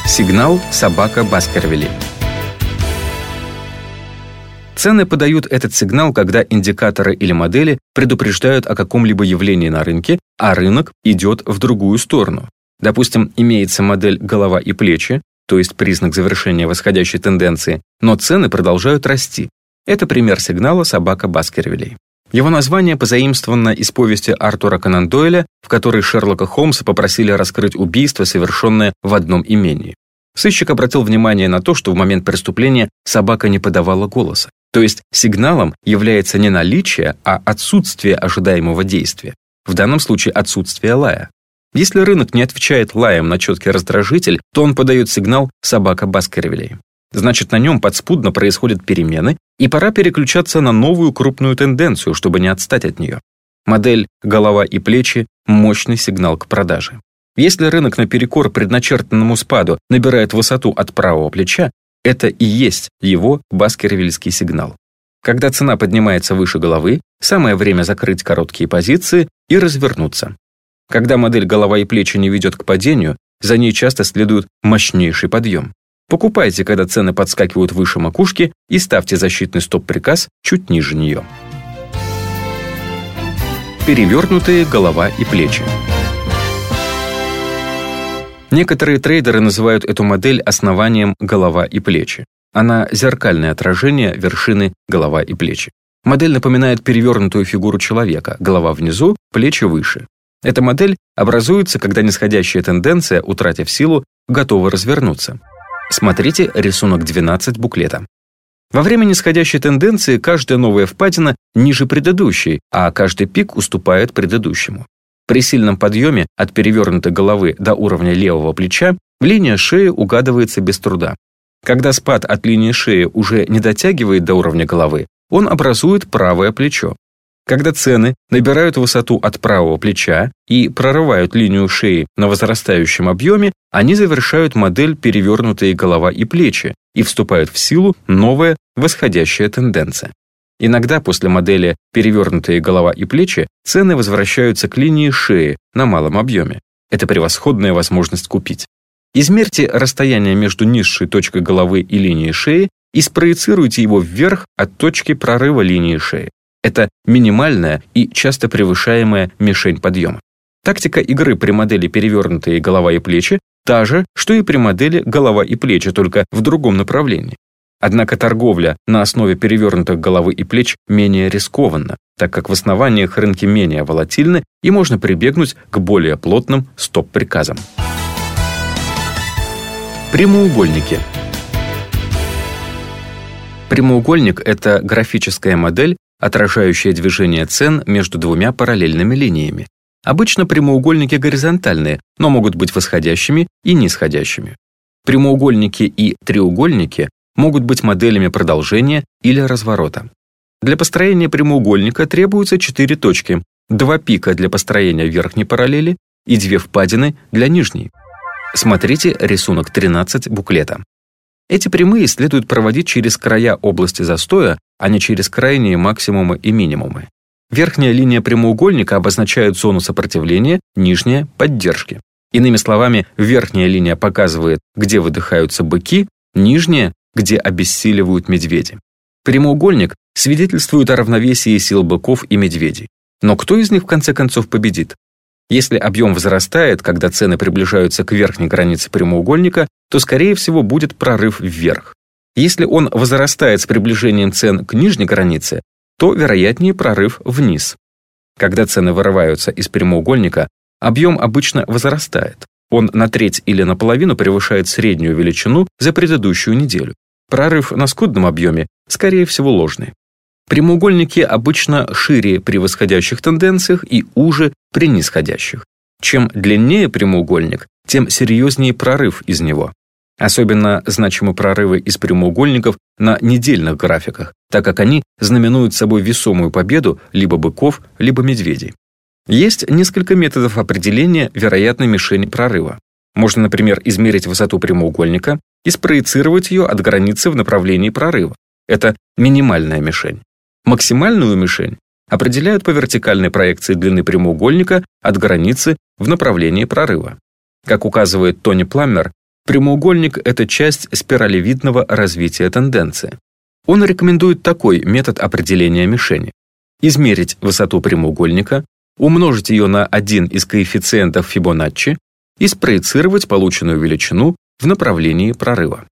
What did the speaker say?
Сигнал собака Баскервилей. Цены подают этот сигнал, когда индикаторы или модели предупреждают о каком-либо явлении на рынке, а рынок идет в другую сторону. Допустим, имеется модель голова и плечи, то есть признак завершения восходящей тенденции, но цены продолжают расти. Это пример сигнала собака Баскервилей. Его название позаимствовано из повести Артура Конан Дойля, в которой Шерлока Холмса попросили раскрыть убийство, совершенное в одном имении. Сыщик обратил внимание на то, что в момент преступления собака не подавала голоса. То есть сигналом является не наличие, а отсутствие ожидаемого действия. В данном случае отсутствие лая. Если рынок не отвечает лаем на четкий раздражитель, то он подает сигнал собака Баскервилей. Значит, на нем подспудно происходят перемены, и пора переключаться на новую крупную тенденцию, чтобы не отстать от нее. Модель голова и плечи – мощный сигнал к продаже. Если рынок наперекор предначертанному спаду набирает высоту от правого плеча, это и есть его баскервильский сигнал. Когда цена поднимается выше головы, самое время закрыть короткие позиции и развернуться. Когда модель голова и плечи не ведет к падению, за ней часто следует мощнейший подъем. Покупайте, когда цены подскакивают выше макушки, и ставьте защитный стоп-приказ чуть ниже нее. Перевернутые голова и плечи. Некоторые трейдеры называют эту модель основанием голова и плечи. Она зеркальное отражение вершины голова и плечи. Модель напоминает перевернутую фигуру человека, голова внизу, плечи выше. Эта модель образуется, когда нисходящая тенденция, утратив силу, готова развернуться. Смотрите рисунок 12 буклета. Во время нисходящей тенденции каждая новая впадина ниже предыдущей, а каждый пик уступает предыдущему. При сильном подъеме от перевернутой головы до уровня левого плеча линия шеи угадывается без труда. Когда спад от линии шеи уже не дотягивает до уровня головы, он образует правое плечо. Когда цены набирают высоту от правого плеча и прорывают линию шеи на возрастающем объеме, они завершают модель перевернутые голова и плечи и вступает в силу новая восходящая тенденция. Иногда после модели перевернутые голова и плечи цены возвращаются к линии шеи на малом объеме. Это превосходная возможность купить. Измерьте расстояние между низшей точкой головы и линией шеи и спроецируйте его вверх от точки прорыва линии шеи. Это минимальная и часто превышаемая мишень подъема. Тактика игры при модели перевернутые голова и плечи та же, что и при модели голова и плечи, только в другом направлении. Однако торговля на основе перевернутых головы и плеч менее рискованна, так как в основаниях рынки менее волатильны и можно прибегнуть к более плотным стоп-приказам. Прямоугольники. Прямоугольник – это графическая модель, отражающая движение цен между двумя параллельными линиями. Обычно прямоугольники горизонтальные, но могут быть восходящими и нисходящими. Прямоугольники и треугольники могут быть моделями продолжения или разворота. Для построения прямоугольника требуются 4 точки, 2 пика для построения верхней параллели и 2 впадины для нижней. Смотрите рисунок 13 буклета. Эти прямые следует проводить через края области застоя, а не через крайние максимумы и минимумы. Верхняя линия прямоугольника обозначает зону сопротивления, нижняя – поддержки. Иными словами, верхняя линия показывает, где выдыхаются быки, нижняя – где обессиливают медведи. Прямоугольник свидетельствует о равновесии сил быков и медведей. Но кто из них в конце концов победит? Если объем возрастает, когда цены приближаются к верхней границе прямоугольника, то, скорее всего, будет прорыв вверх. Если он возрастает с приближением цен к нижней границе, то, вероятнее, прорыв вниз. Когда цены вырываются из прямоугольника, объем обычно возрастает. Он на треть или наполовину превышает среднюю величину за предыдущую неделю. Прорыв на скудном объеме, скорее всего, ложный. Прямоугольники обычно шире при восходящих тенденциях и уже при нисходящих. Чем длиннее прямоугольник, тем серьезнее прорыв из него. Особенно значимы прорывы из прямоугольников на недельных графиках, так как они знаменуют собой весомую победу либо быков, либо медведей. Есть несколько методов определения вероятной мишени прорыва. Можно, например, измерить высоту прямоугольника и спроецировать ее от границы в направлении прорыва. Это минимальная мишень. Максимальную мишень определяют по вертикальной проекции длины прямоугольника от границы в направлении прорыва. Как указывает Тони Пламмер, Прямоугольник – это часть спиралевидного развития тенденции. Он рекомендует такой метод определения мишени. Измерить высоту прямоугольника, умножить ее на один из коэффициентов Фибоначчи и спроецировать полученную величину в направлении прорыва.